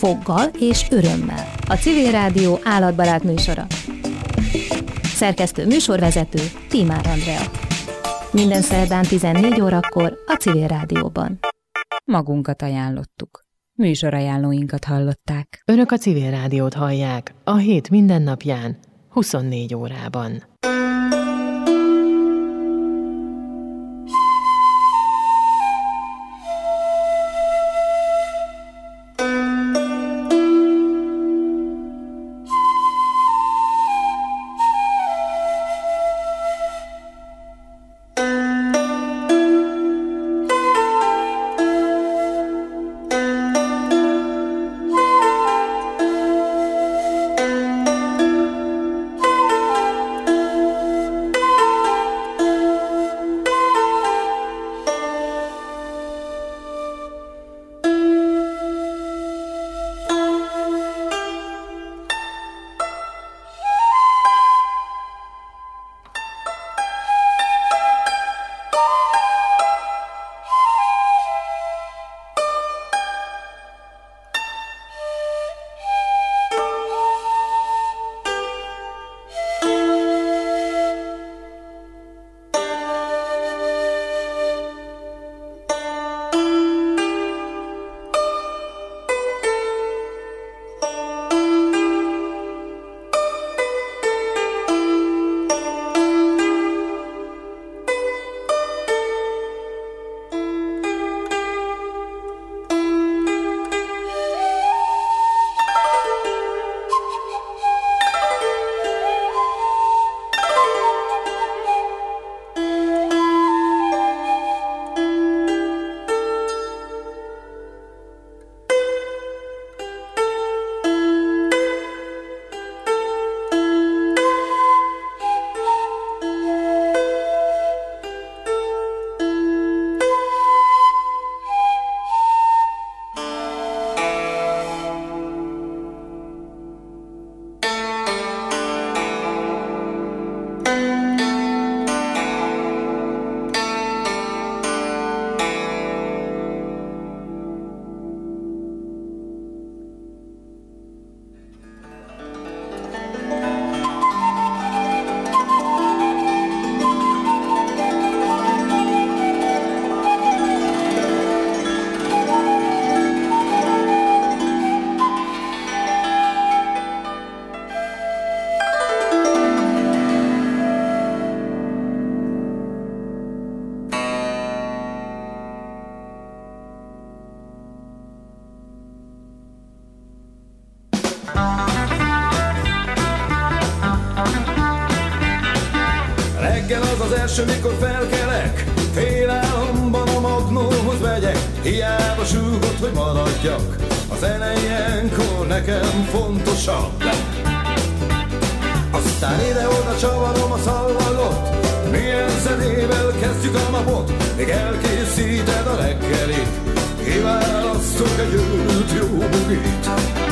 foggal és örömmel. A Civil Rádió állatbarát műsora. Szerkesztő műsorvezető Tímár Andrea. Minden szerdán 14 órakor a Civil Rádióban. Magunkat ajánlottuk. Műsorajánlóinkat hallották. Önök a Civil Rádiót hallják a hét minden napján, 24 órában. Első, mikor felkelek, félálomban a magnóhoz megyek. Hiába súgott, hogy maradjak, a zene ilyenkor nekem fontosabb. Aztán ide-oda csavarom a szalvagot, milyen zenével kezdjük a napot, még elkészíted a reggelit, kiválasztok egy őrült jó bugit.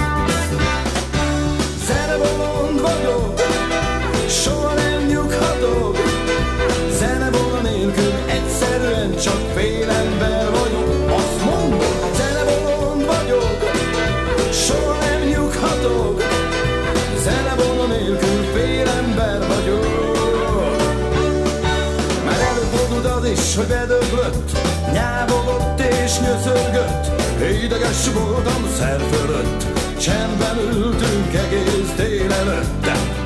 Zenebolond vagyok, soha nem nyughatok, zenevona nélkül egyszerűen csak félember vagyok. Azt mondom, zenebolond vagyok, soha nem nyughatok, zenevona nélkül félember vagyok. Már előfordult az is, hogy bedöglött, nyávogott és nyöszörgött, ideges voltam szer fölött, csendben ültünk egész délelőtt.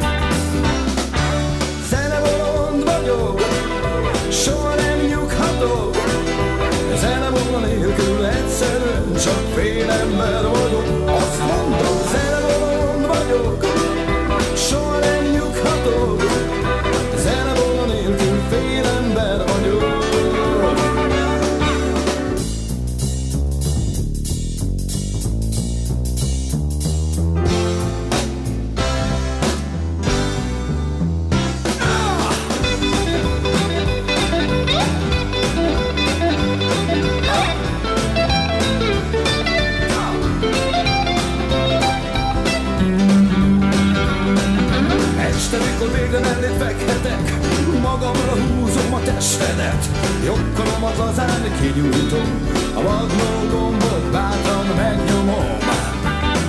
Zenebolond vagyok, soha nem nyughatok, zenebolond nélkül egyszerűen csak félember vagyok. Azt mondom, zenebolond vagyok, soha nem nyughatok, zenebolond nélkül félember vagyok. Mikor végre mellét fekhetek, magamra húzom a testedet, jogkalomat lazán kinyújtom, a magnó gombot bátran megnyomom.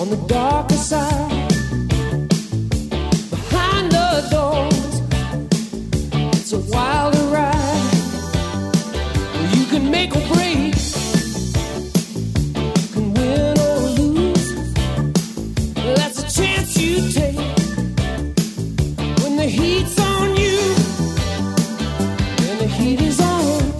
on the darker side. Behind the doors, it's a wilder ride. You can make or break, you can win or lose. That's a chance you take when the heat's on you, and the heat is on.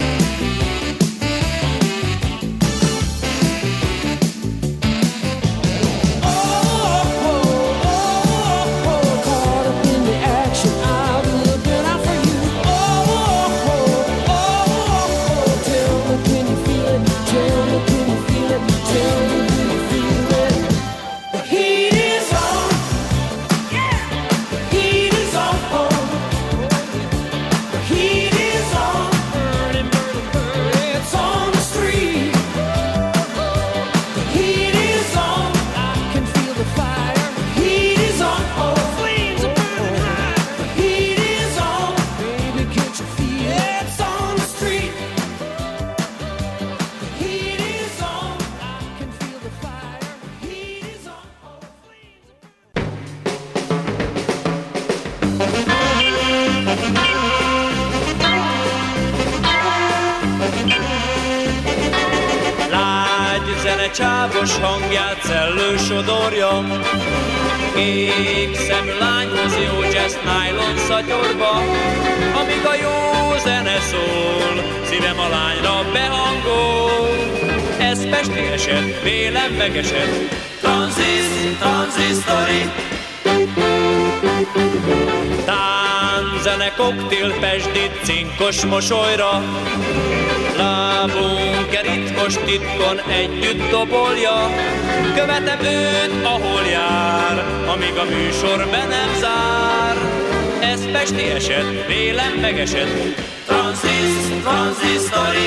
Csávos hangját szellő sodorja, kék szemű lányhoz jó jazz nylon szatyorba. Amíg a jó zene szól, szívem a lányra behangol. Ez pesti eset, vélem megesett, tranzisztori. Zene, koktél, pesdit, cinkos mosolyra. Lábunk ritmos titkon együtt dobolja. Követem őt, ahol jár, amíg a műsor be nem zár. Ez pesti eset, vélem megesett, tranzisztori.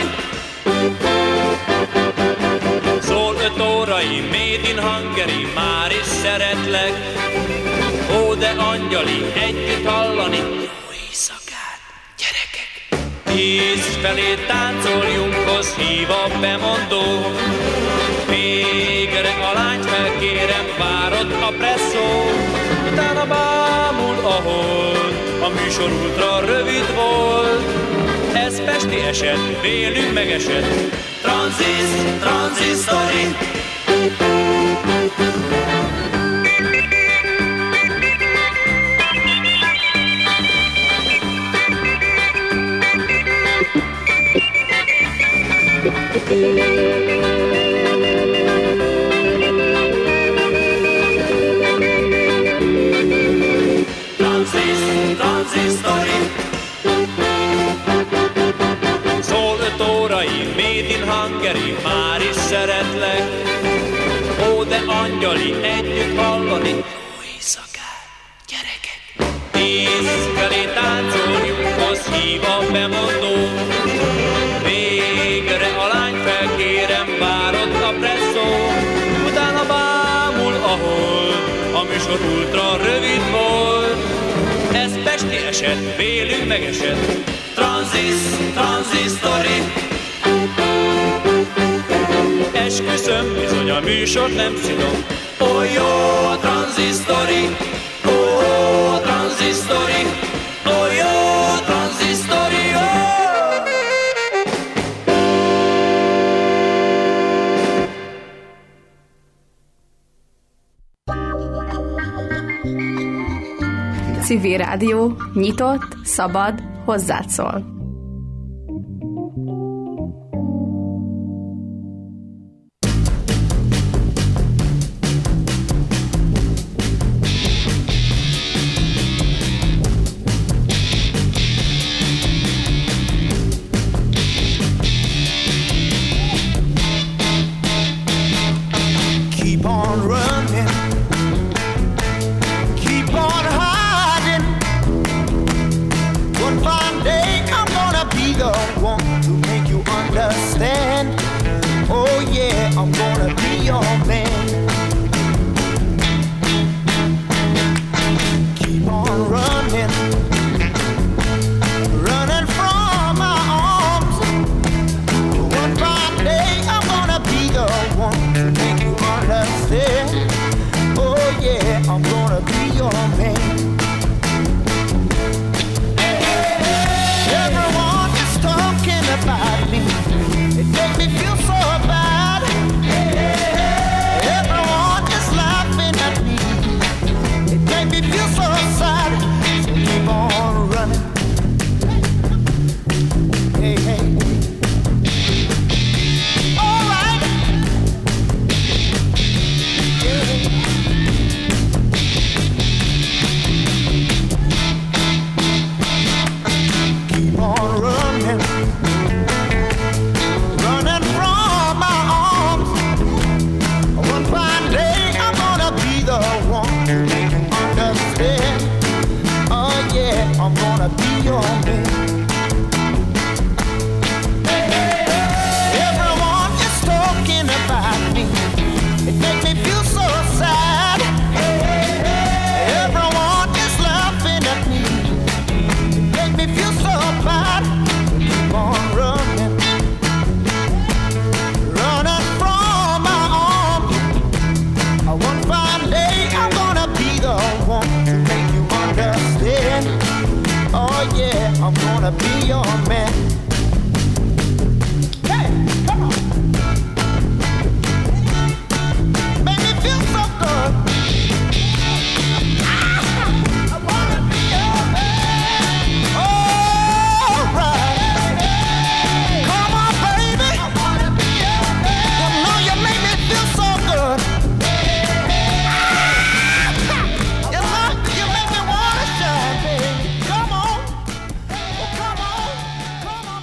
Szól 5 órai, made in Hungary, már is szeretlek. Ó, de angyali, együtt hallani, jó éjszakát, gyerekek! 10 felé táncoljunk,hoz hív a bemondó. Végre a lányt felkérem, várod a presszó. Utána bámul a hold, a műsor ultra rövid volt. Ez pesti eset, vélünk megesett, tranzisztori. Tranzisztori. Szól 5 órai, made in Hungary, már is szeretlek. Ó, de angyali, együtt hallani, jó éjszakát, gyerekek! 10 felé táncoljunk,hoz hív a bemondó. Végre a lány felkérem, várod a presszó. Utána bámul a hold, a műsor ultra rövid volt. Ez pesti eset, vélünk megesett, tranzisztori. Esküszöm, bizony a műsort nem szidom. Ó, jó a tranzisztori, ó, a tranzisztori, ó, jó a tranzisztori, ó. Civil Rádió, nyitott, szabad, hozzád szól. Keep on running, keep on hiding. One fine day I'm your man. Everyone is talking about me. It makes me feel so bad. Everyone is laughing at me. It makes me feel so sad. So keep on running. Hey, hey. All right. Yeah. Keep on running. Running from my arms. One fine day I'm gonna be the one to make you understand. Oh yeah, I'm gonna be your man. Everyone is talking about me. It makes me feel so sad. Everyone is laughing at me. It makes me feel so bad. Keep on running. Running from my arms. One fine day I'm gonna be the one to make you understand. Oh yeah, I'm gonna be your man. Hey, come on. Make me feel so good. I wanna be your man. All right. Come on, baby. I wanna be your man. You know you make me feel so good. You know you make me wanna shine, baby. Come on. Oh, come on. Come on.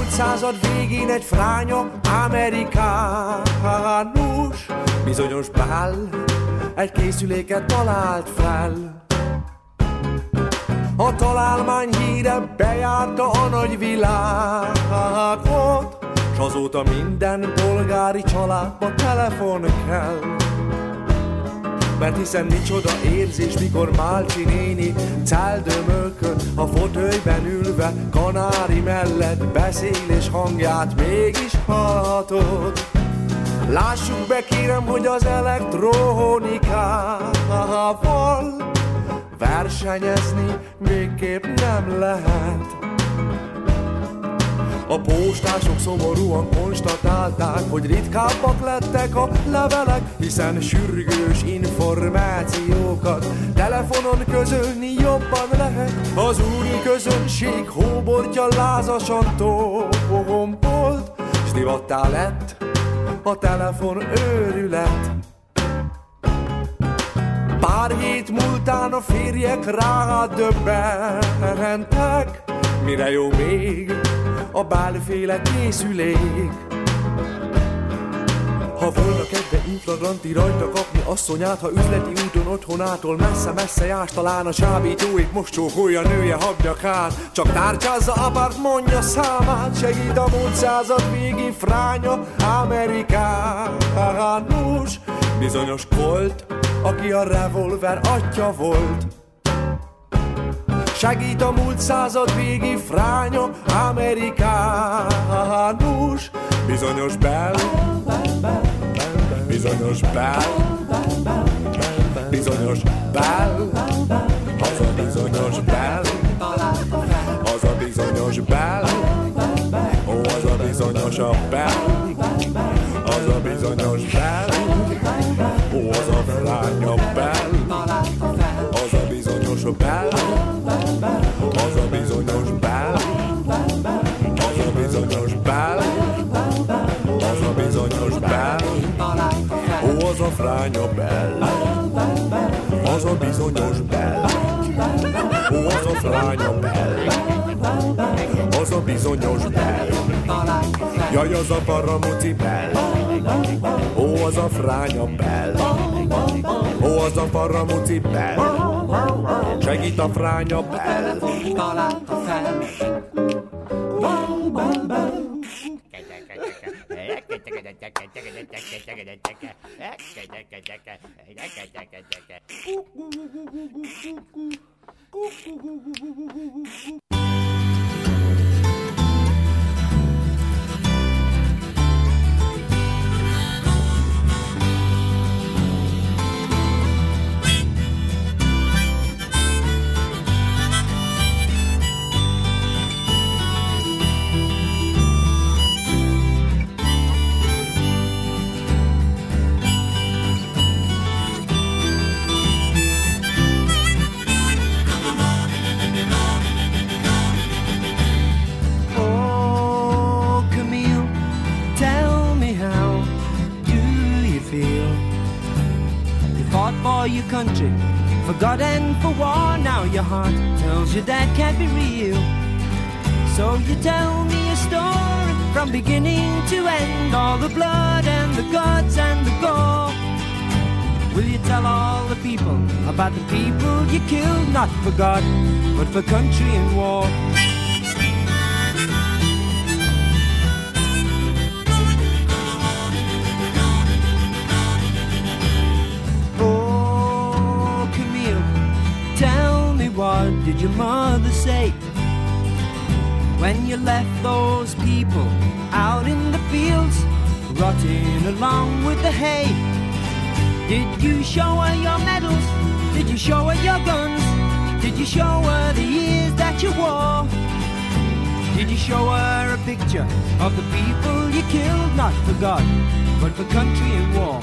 század végén egy fránya amerikánus, bizonyos Bell egy készüléket talált fel. A találmány híre bejárta a nagyvilágot, s azóta minden polgári családba telefon kell. Mert hiszen micsoda érzés, mikor Málcsi néni Celdömölkön a fotölyben ülve kanári mellett beszél, és hangját mégis hallhatod. Lássuk be kérem, hogy az elektronikával versenyezni végképp nem lehet. A postások szomorúan konstatálták, hogy ritkábbak lettek a levelek, hiszen sürgős információkat telefonon közölni jobban lehet. Az úri közönség hóbortja lázasan tombolt, s divattá lett a telefon őrület. Pár hét múltán a férjek rádöbbentek, mire jó még a Bell-féle készülék. Ha volna kedve infragranti rajta kapni asszonyát, ha üzleti úton otthonától messze-messze jársz, talán a csábítóit most csókolja nője habnyakát. Csak tárcsázza apárt, mondja számát, segít a múlt század végi fránya amerikánus, bizonyos Colt, aki a revolver atya volt. Segít a múlt század végi fránya amerikánus, bizonyos Bell, bizonyos Bell, bizonyos Bell, az a bizonyos Bell, az a bizonyos Bell, ó, az a bizonyos a Bell, az a bizonyos Bell, ó, az a fránya Bell, az a bizonyos Bell, az a bizonyos Bell, az a bizonyos Bell, az a bizonyos Bell, ó, az a fránya Bell, az a bizonyos Bell, ó, az a fránya Bell, az a bizonyos Bell, jaj, az a paramuci Bell, ó, az a fránya Bell, ó, az a paramuci Bell, segít a fránya Bell. Your country, forgotten for war. Now your heart tells you that can't be real. So you tell me a story from beginning to end, all the blood and the guts and the gore. Will you tell all the people about the people you killed, not for God, but for country and war? What did your mother say when you left those people out in the fields, rotting along with the hay? Did you show her your medals? Did you show her your guns? Did you show her the years that you wore? Did you show her a picture of the people you killed, not for God, but for country and war?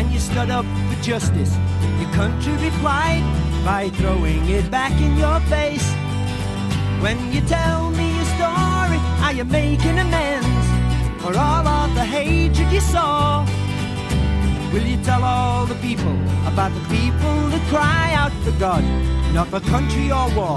When you stood up for justice, your country replied by throwing it back in your face. When you tell me your story, are you making amends for all of the hatred you saw? Will you tell all the people about the people that cry out for God, not for country or war?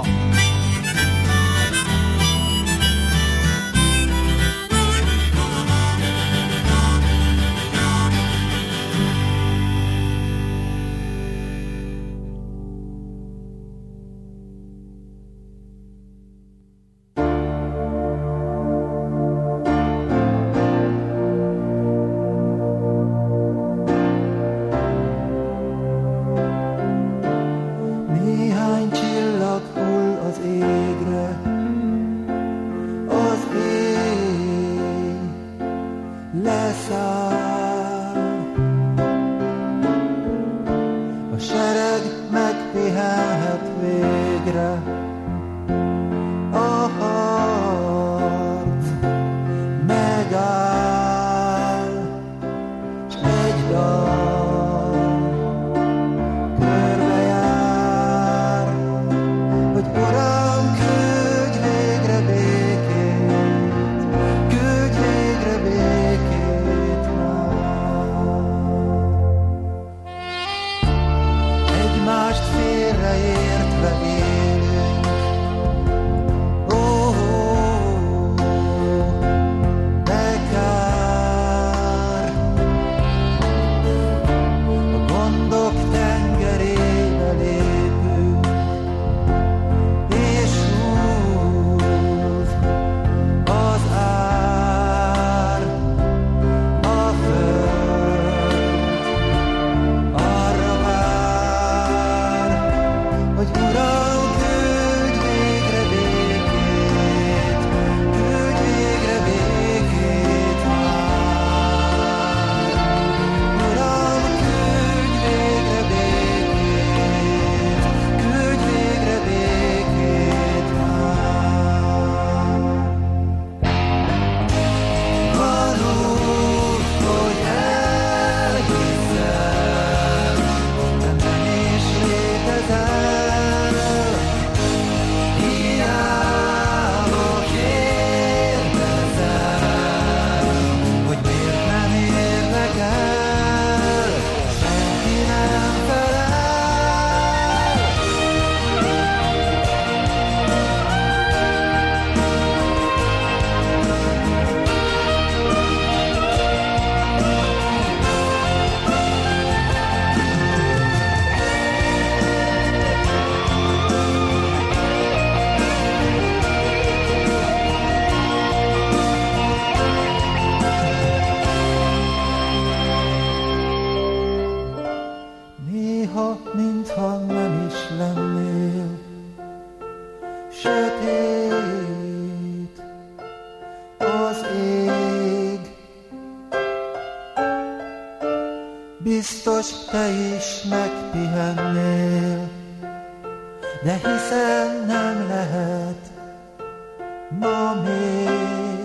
Biztos te is megpihennél, de hiszen nem lehet ma még.